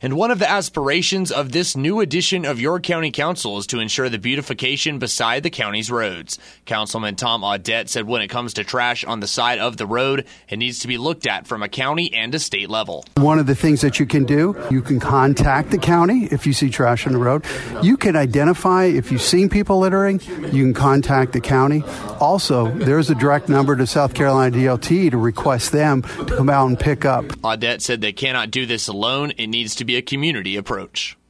And one of the aspirations of this new edition of York County Council is to ensure the beautification beside the county's roads. Councilman Tom Audette said when it comes to trash on the side of the road, it needs to be looked at from a county and a state level. One of the things that you can do, you can contact the county if you see trash on the road. You can identify if you've seen people littering, you can contact the county. Also, there's a direct number to South Carolina DLT to request them to come out and pick up. Audette said they cannot do this alone. It needs to be a community approach.